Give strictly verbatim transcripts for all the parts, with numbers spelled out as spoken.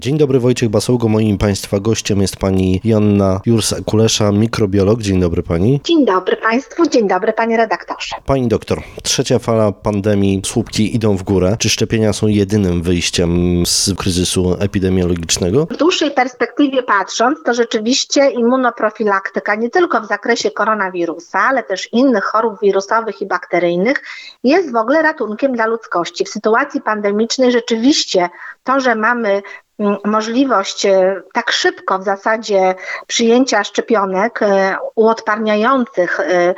Dzień dobry, Wojciech Basołgo. Moim Państwa gościem jest pani Joanna Jurs-Kulesza, mikrobiolog. Dzień dobry pani. Dzień dobry Państwu, dzień dobry Panie redaktorze. Pani doktor, trzecia fala pandemii, słupki idą w górę. Czy szczepienia są jedynym wyjściem z kryzysu epidemiologicznego? W dłuższej perspektywie patrząc, to rzeczywiście immunoprofilaktyka nie tylko w zakresie koronawirusa, ale też innych chorób wirusowych i bakteryjnych jest w ogóle ratunkiem dla ludzkości. W sytuacji pandemicznej rzeczywiście to, że mamy możliwość tak szybko w zasadzie przyjęcia szczepionek uodparniających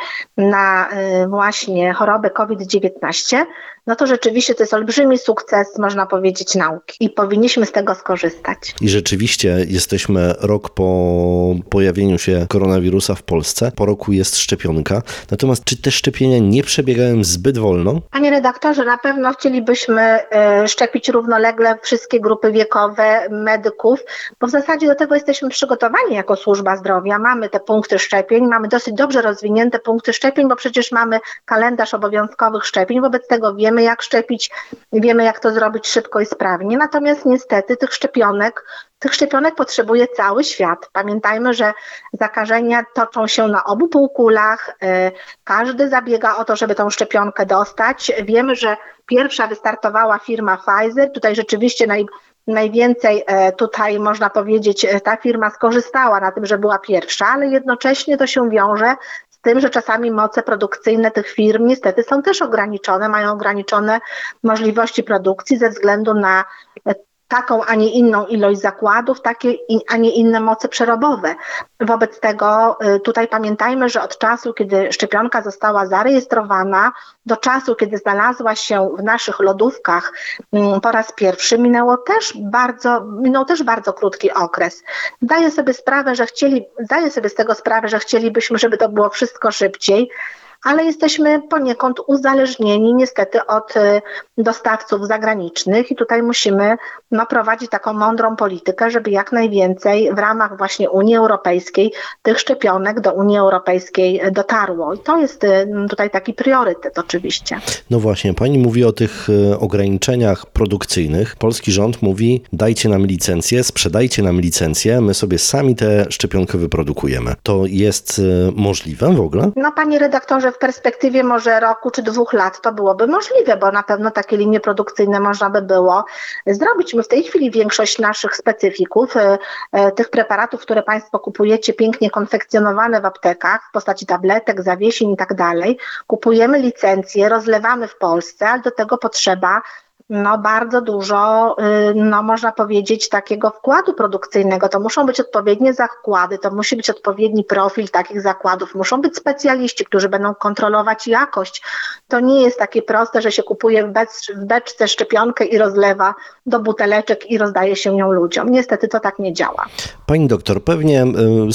na właśnie chorobę kowid dziewiętnaście, no to rzeczywiście to jest olbrzymi sukces, można powiedzieć, nauki i powinniśmy z tego skorzystać. I rzeczywiście jesteśmy rok po pojawieniu się koronawirusa w Polsce. Po roku jest szczepionka. Natomiast czy te szczepienia nie przebiegają zbyt wolno? Panie redaktorze, na pewno chcielibyśmy szczepić równolegle wszystkie grupy wiekowe, medyków, bo w zasadzie do tego jesteśmy przygotowani jako służba zdrowia. Mamy te punkty szczepień, mamy dosyć dobrze rozwinięte punkty szczepień, bo przecież mamy kalendarz obowiązkowych szczepień, wobec tego wiemy, jak szczepić, wiemy, jak to zrobić szybko i sprawnie. Natomiast niestety tych szczepionek, tych szczepionek potrzebuje cały świat. Pamiętajmy, że zakażenia toczą się na obu półkulach. Każdy zabiega o to, żeby tą szczepionkę dostać. Wiemy, że pierwsza wystartowała firma Pfizer. Tutaj rzeczywiście naj Najwięcej tutaj można powiedzieć, ta firma skorzystała na tym, że była pierwsza, ale jednocześnie to się wiąże z tym, że czasami moce produkcyjne tych firm niestety są też ograniczone, mają ograniczone możliwości produkcji ze względu na taką, a nie inną ilość zakładów, takie, a nie inne moce przerobowe. Wobec tego tutaj pamiętajmy, że od czasu, kiedy szczepionka została zarejestrowana, do czasu, kiedy znalazła się w naszych lodówkach po raz pierwszy, minęło też bardzo, minął też bardzo krótki okres. Zdaję sobie sprawę, że chcieli, zdaję sobie z tego sprawę, że chcielibyśmy, żeby to było wszystko szybciej, ale jesteśmy poniekąd uzależnieni niestety od dostawców zagranicznych i tutaj musimy no, prowadzić taką mądrą politykę, żeby jak najwięcej w ramach właśnie Unii Europejskiej tych szczepionek do Unii Europejskiej dotarło. I to jest tutaj taki priorytet oczywiście. No właśnie, pani mówi o tych ograniczeniach produkcyjnych. Polski rząd mówi, dajcie nam licencję, sprzedajcie nam licencję, my sobie sami tę szczepionkę wyprodukujemy. To jest możliwe w ogóle? No panie redaktorze, w perspektywie może roku czy dwóch lat to byłoby możliwe, bo na pewno takie linie produkcyjne można by było zrobić. My w tej chwili większość naszych specyfików, tych preparatów, które Państwo kupujecie pięknie konfekcjonowane w aptekach w postaci tabletek, zawiesiń i tak dalej, kupujemy licencje, rozlewamy w Polsce, ale do tego potrzeba no bardzo dużo, no można powiedzieć, takiego wkładu produkcyjnego. To muszą być odpowiednie zakłady, to musi być odpowiedni profil takich zakładów, muszą być specjaliści, którzy będą kontrolować jakość. To nie jest takie proste, że się kupuje w, bec, w beczce szczepionkę i rozlewa do buteleczek i rozdaje się ją ludziom. Niestety to tak nie działa. Pani doktor, pewnie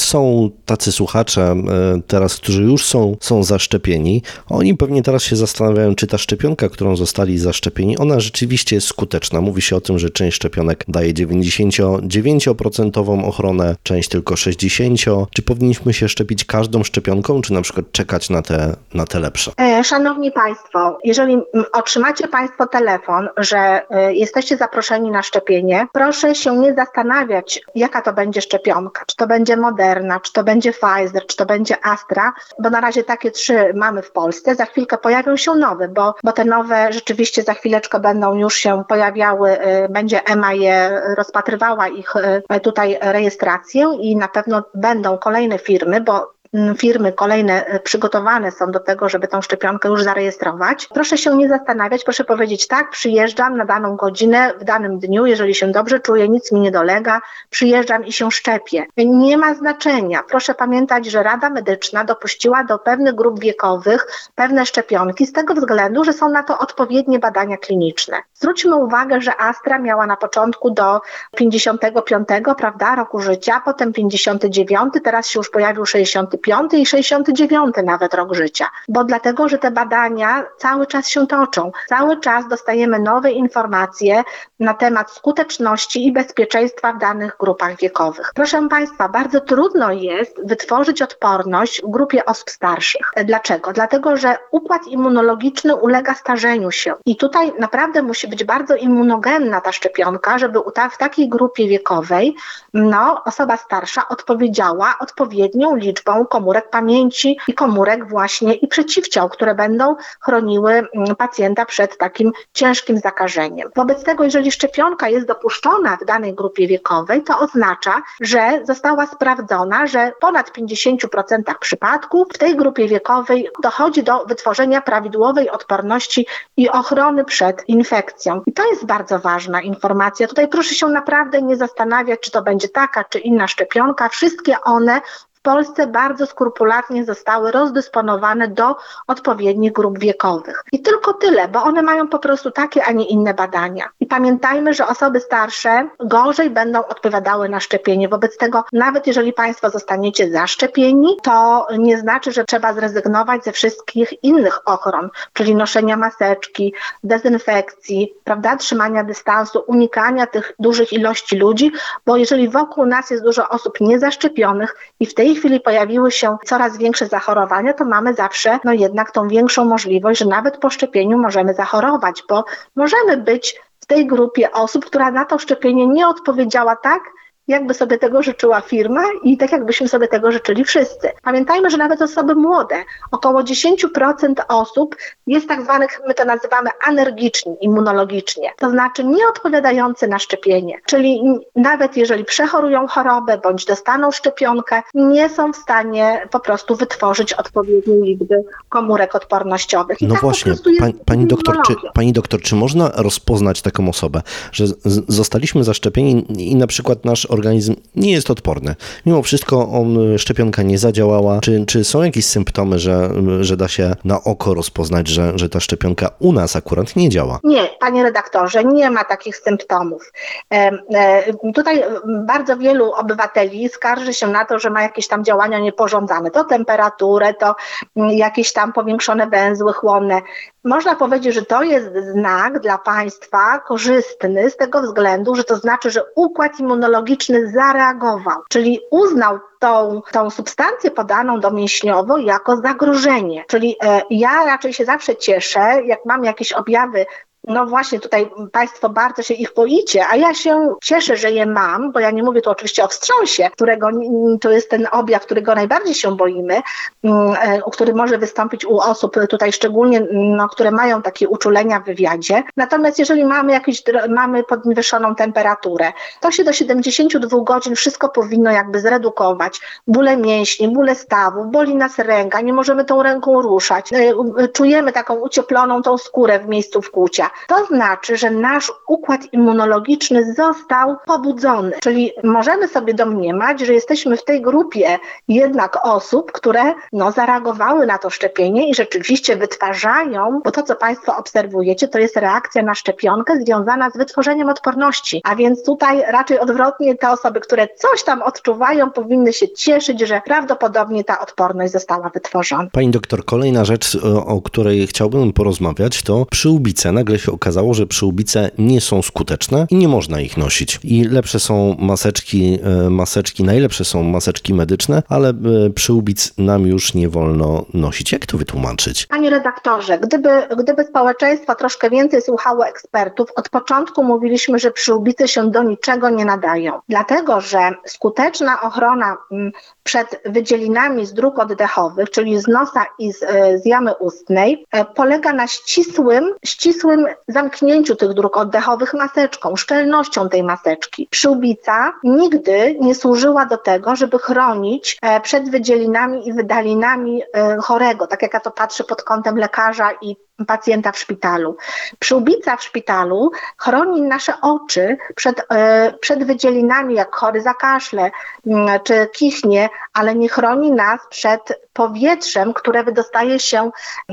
są tacy słuchacze teraz, którzy już są, są zaszczepieni. Oni pewnie teraz się zastanawiają, czy ta szczepionka, którą zostali zaszczepieni, ona rzeczywiście jest skuteczna. Mówi się o tym, że część szczepionek daje dziewięćdziesiąt dziewięć procent ochronę, część tylko sześćdziesiąt procent. Czy powinniśmy się szczepić każdą szczepionką, czy na przykład czekać na te, na te lepsze? Szanowni Państwo, jeżeli otrzymacie Państwo telefon, że jesteście zaproszeni na szczepienie, proszę się nie zastanawiać, jaka to będzie szczepionka. Czy to będzie Moderna, czy to będzie Pfizer, czy to będzie Astra, bo na razie takie trzy mamy w Polsce. Za chwilkę pojawią się nowe, bo, bo te nowe rzeczywiście za chwileczkę będą już się pojawiały, będzie E M A je rozpatrywała ich tutaj rejestrację i na pewno będą kolejne firmy, bo firmy kolejne przygotowane są do tego, żeby tą szczepionkę już zarejestrować. Proszę się nie zastanawiać, proszę powiedzieć tak, przyjeżdżam na daną godzinę, w danym dniu, jeżeli się dobrze czuję, nic mi nie dolega, przyjeżdżam i się szczepię. Nie ma znaczenia. Proszę pamiętać, że Rada Medyczna dopuściła do pewnych grup wiekowych pewne szczepionki z tego względu, że są na to odpowiednie badania kliniczne. Zwróćmy uwagę, że Astra miała na początku do pięćdziesiątego piątego, prawda, roku życia, potem pięćdziesiąty dziewiąty, teraz się już pojawił sześćdziesiąty piąty i sześćdziesiąty dziewiąty nawet rok życia, bo dlatego, że te badania cały czas się toczą, cały czas dostajemy nowe informacje na temat skuteczności i bezpieczeństwa w danych grupach wiekowych. Proszę Państwa, bardzo trudno jest wytworzyć odporność w grupie osób starszych. Dlaczego? Dlatego, że układ immunologiczny ulega starzeniu się i tutaj naprawdę musi być bardzo immunogenna ta szczepionka, żeby w takiej grupie wiekowej no, osoba starsza odpowiedziała odpowiednią liczbą komórek pamięci i komórek właśnie i przeciwciał, które będą chroniły pacjenta przed takim ciężkim zakażeniem. Wobec tego, jeżeli szczepionka jest dopuszczona w danej grupie wiekowej, to oznacza, że została sprawdzona, że w ponad pięćdziesięciu procentach przypadków w tej grupie wiekowej dochodzi do wytworzenia prawidłowej odporności i ochrony przed infekcją. I to jest bardzo ważna informacja. Tutaj proszę się naprawdę nie zastanawiać, czy to będzie taka, czy inna szczepionka. Wszystkie one w Polsce bardzo skrupulatnie zostały rozdysponowane do odpowiednich grup wiekowych. I tylko tyle, bo one mają po prostu takie, a nie inne badania. I pamiętajmy, że osoby starsze gorzej będą odpowiadały na szczepienie. Wobec tego, nawet jeżeli Państwo zostaniecie zaszczepieni, to nie znaczy, że trzeba zrezygnować ze wszystkich innych ochron, czyli noszenia maseczki, dezynfekcji, prawda, trzymania dystansu, unikania tych dużych ilości ludzi, bo jeżeli wokół nas jest dużo osób niezaszczepionych i w tej chwili pojawiły się coraz większe zachorowania, to mamy zawsze no jednak tą większą możliwość, że nawet po szczepieniu możemy zachorować, bo możemy być w tej grupie osób, która na to szczepienie nie odpowiedziała tak, jakby sobie tego życzyła firma i tak jakbyśmy sobie tego życzyli wszyscy. Pamiętajmy, że nawet osoby młode, około dziesięć procent osób jest tak zwanych, my to nazywamy alergiczni immunologicznie, to znaczy nieodpowiadający na szczepienie, czyli nawet jeżeli przechorują chorobę bądź dostaną szczepionkę, nie są w stanie po prostu wytworzyć odpowiedniej liczby komórek odpornościowych. I no tak właśnie, po prostu jest pani, pani, doktor, czy, immunologia. pani doktor, czy można rozpoznać taką osobę, że z, zostaliśmy zaszczepieni i na przykład nasz organizm nie jest odporny. Mimo wszystko on, szczepionka nie zadziałała. Czy, czy są jakieś symptomy, że, że da się na oko rozpoznać, że, że ta szczepionka u nas akurat nie działa? Nie, panie redaktorze, nie ma takich symptomów. E, e, tutaj bardzo wielu obywateli skarży się na to, że ma jakieś tam działania niepożądane. To temperaturę, to jakieś tam powiększone węzły chłonne. Można powiedzieć, że to jest znak dla państwa korzystny z tego względu, że to znaczy, że układ immunologiczny zareagował, czyli uznał tą, tą substancję podaną domięśniowo jako zagrożenie. Czyli e, ja raczej się zawsze cieszę, jak mam jakieś objawy. No właśnie, tutaj Państwo bardzo się ich boicie, a ja się cieszę, że je mam, bo ja nie mówię tu oczywiście o wstrząsie, którego to jest ten objaw, którego najbardziej się boimy, który może wystąpić u osób tutaj szczególnie, no, które mają takie uczulenia w wywiadzie. Natomiast jeżeli mamy jakieś, mamy podwyższoną temperaturę, to się do siedemdziesięciu dwóch godzin wszystko powinno jakby zredukować. Bóle mięśni, bóle stawów, boli nas ręka, nie możemy tą ręką ruszać, czujemy taką ucieploną tą skórę w miejscu wkłucia. To znaczy, że nasz układ immunologiczny został pobudzony, czyli możemy sobie domniemać, że jesteśmy w tej grupie jednak osób, które no, zareagowały na to szczepienie i rzeczywiście wytwarzają, bo to, co Państwo obserwujecie, to jest reakcja na szczepionkę związana z wytworzeniem odporności, a więc tutaj raczej odwrotnie te osoby, które coś tam odczuwają, powinny się cieszyć, że prawdopodobnie ta odporność została wytworzona. Pani doktor, kolejna rzecz, o której chciałbym porozmawiać, to przyłbice. Nagle się okazało, że przyłbice nie są skuteczne i nie można ich nosić. I lepsze są maseczki, maseczki, najlepsze są maseczki medyczne, ale przyłbic nam już nie wolno nosić. Jak to wytłumaczyć? Panie redaktorze, gdyby, gdyby społeczeństwo troszkę więcej słuchało ekspertów, od początku mówiliśmy, że przyłbice się do niczego nie nadają. Dlatego, że skuteczna ochrona przed wydzielinami z dróg oddechowych, czyli z nosa i z, z jamy ustnej, polega na ścisłym, ścisłym zamknięciu tych dróg oddechowych maseczką, szczelnością tej maseczki. Przyłbica nigdy nie służyła do tego, żeby chronić przed wydzielinami i wydalinami chorego, tak jak ja to patrzę pod kątem lekarza i pacjenta w szpitalu. Przyłbica w szpitalu chroni nasze oczy przed, e, przed wydzielinami, jak chory zakaszle m, czy kichnie, ale nie chroni nas przed powietrzem, które wydostaje się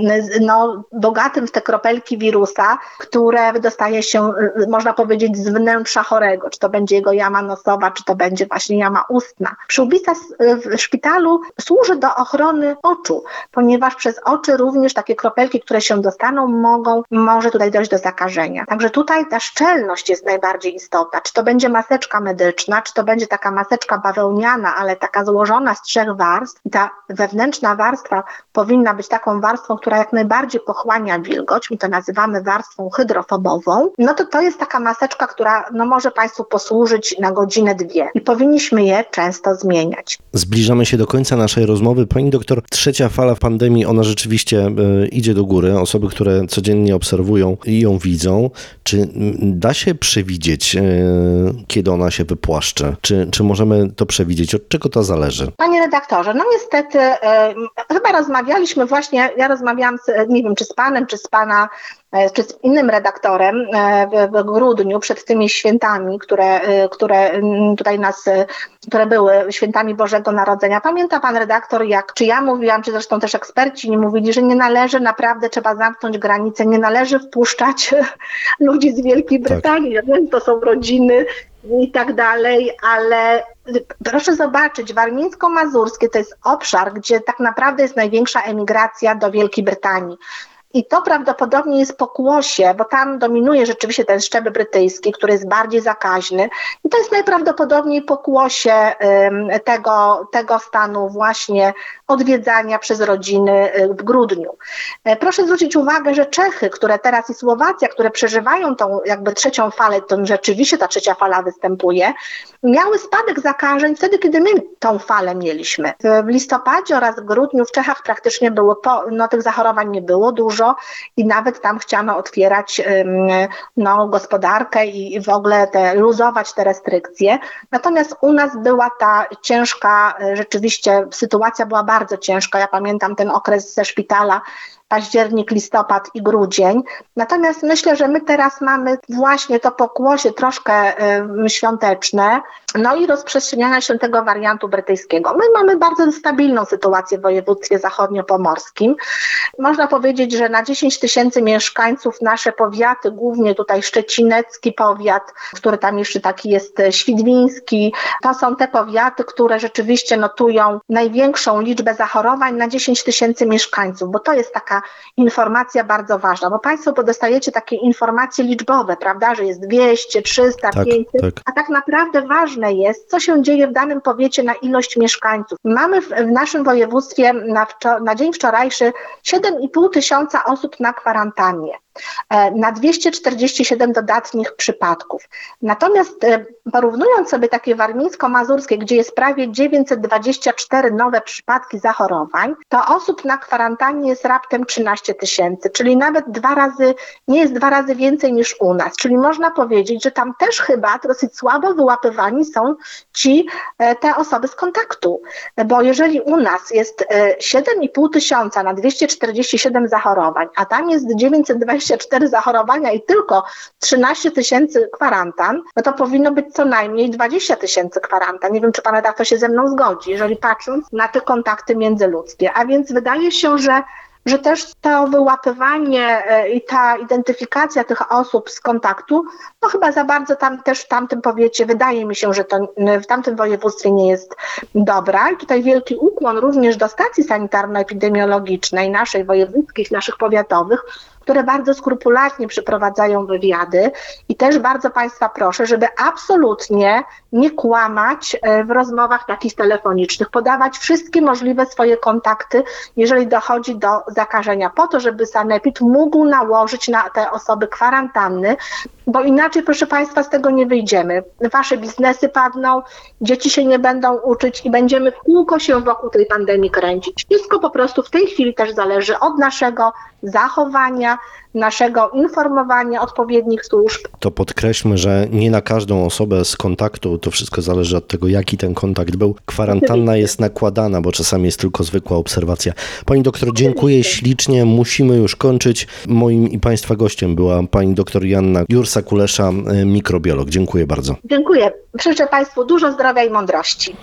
no, bogatym w te kropelki wirusa, które wydostaje się, można powiedzieć, z wnętrza chorego, czy to będzie jego jama nosowa, czy to będzie właśnie jama ustna. Przyłbica w szpitalu służy do ochrony oczu, ponieważ przez oczy również takie kropelki, które się dostaną, mogą, może tutaj dojść do zakażenia. Także tutaj ta szczelność jest najbardziej istotna. Czy to będzie maseczka medyczna, czy to będzie taka maseczka bawełniana, ale taka złożona z trzech warstw. Ta wewnętrzna warstwa powinna być taką warstwą, która jak najbardziej pochłania wilgoć, my to nazywamy warstwą hydrofobową. No to to jest taka maseczka, która no, może Państwu posłużyć na godzinę, dwie i powinniśmy je często zmieniać. Zbliżamy się do końca naszej rozmowy. Pani doktor, trzecia fala pandemii, ona rzeczywiście y, idzie do góry. Osoby, które codziennie obserwują i ją widzą. Czy y, da się przewidzieć, y, kiedy ona się wypłaszczy? Czy, czy możemy to przewidzieć? Od czego to zależy? Panie redaktorze, no niestety y, chyba rozmawialiśmy właśnie, ja rozmawiałam z, nie wiem, czy z panem, czy z pana czy z innym redaktorem w, w grudniu przed tymi świętami, które, które tutaj nas, które były świętami Bożego Narodzenia. Pamięta pan redaktor, jak czy ja mówiłam, czy zresztą też eksperci nie mówili, że nie należy, naprawdę trzeba zamknąć granice, nie należy wpuszczać ludzi z Wielkiej Brytanii, tak. Więc to są rodziny i tak dalej, ale proszę zobaczyć, warmińsko-mazurskie to jest obszar, gdzie tak naprawdę jest największa emigracja do Wielkiej Brytanii. I to prawdopodobnie jest pokłosie, bo tam dominuje rzeczywiście ten szczep brytyjski, który jest bardziej zakaźny. I to jest najprawdopodobniej pokłosie um, tego, tego stanu właśnie odwiedzania przez rodziny w grudniu. E, proszę zwrócić uwagę, że Czechy, które teraz i Słowacja, które przeżywają tą jakby trzecią falę, to rzeczywiście ta trzecia fala występuje, miały spadek zakażeń wtedy, kiedy my tą falę mieliśmy. W listopadzie oraz w grudniu w Czechach praktycznie było, po, no tych zachorowań nie było dużo, i nawet tam chciano otwierać no, gospodarkę i w ogóle te, luzować te restrykcje. Natomiast u nas była ta ciężka, rzeczywiście sytuacja była bardzo ciężka. Ja pamiętam ten okres ze szpitala, październik, listopad i grudzień. Natomiast myślę, że my teraz mamy właśnie to pokłosie troszkę y, świąteczne, no i rozprzestrzeniania się tego wariantu brytyjskiego. My mamy bardzo stabilną sytuację w województwie zachodniopomorskim. Można powiedzieć, że na dziesięć tysięcy mieszkańców nasze powiaty, głównie tutaj szczecinecki powiat, który tam jeszcze taki jest świdwiński, to są te powiaty, które rzeczywiście notują największą liczbę zachorowań na dziesięć tysięcy mieszkańców, bo to jest taka informacja bardzo ważna, bo Państwo dostajecie takie informacje liczbowe, prawda, że jest dwieście, trzysta, tak, pięćset, tak. A tak naprawdę ważne jest, co się dzieje w danym powiecie na ilość mieszkańców. Mamy w, w naszym województwie na, wczor- na dzień wczorajszy siedem i pół tysiąca osób na kwarantannie, na dwieście czterdzieści siedem dodatnich przypadków. Natomiast porównując sobie takie warmińsko-mazurskie, gdzie jest prawie dziewięćset dwadzieścia cztery nowe przypadki zachorowań, to osób na kwarantannie jest raptem trzynaście tysięcy, czyli nawet dwa razy, nie jest dwa razy więcej niż u nas. Czyli można powiedzieć, że tam też chyba dosyć słabo wyłapywani są ci, te osoby z kontaktu. Bo jeżeli u nas jest siedem i pół tysiąca na dwieście czterdzieści siedem zachorowań, a tam jest dziewięćset dwadzieścia cztery zachorowania i tylko trzynaście tysięcy kwarantan, no to powinno być co najmniej dwadzieścia tysięcy kwarantan. Nie wiem, czy pan redaktor się ze mną zgodzi, jeżeli patrząc na te kontakty międzyludzkie. A więc wydaje się, że że też to wyłapywanie i ta identyfikacja tych osób z kontaktu, no chyba za bardzo tam też w tamtym powiecie, wydaje mi się, że to w tamtym województwie nie jest dobra. I tutaj wielki ukłon również do stacji sanitarno-epidemiologicznej, naszej wojewódzkich, naszych powiatowych, które bardzo skrupulatnie przeprowadzają wywiady i też bardzo Państwa proszę, żeby absolutnie nie kłamać w rozmowach takich telefonicznych, podawać wszystkie możliwe swoje kontakty, jeżeli dochodzi do zakażenia, po to, żeby sanepid mógł nałożyć na te osoby kwarantanny, bo inaczej, proszę Państwa, z tego nie wyjdziemy. Wasze biznesy padną, dzieci się nie będą uczyć i będziemy w kółko się wokół tej pandemii kręcić. Wszystko po prostu w tej chwili też zależy od naszego zachowania, wymaga naszego informowania odpowiednich służb. To podkreślmy, że nie na każdą osobę z kontaktu, to wszystko zależy od tego, jaki ten kontakt był. Kwarantanna Oczywiście. jest nakładana, bo czasami jest tylko zwykła obserwacja. Pani doktor, dziękuję ślicznie. Musimy już kończyć. Moim i Państwa gościem była pani doktor Joanna Jursa-Kulesza, mikrobiolog. Dziękuję bardzo. Dziękuję. Życzę Państwu dużo zdrowia i mądrości.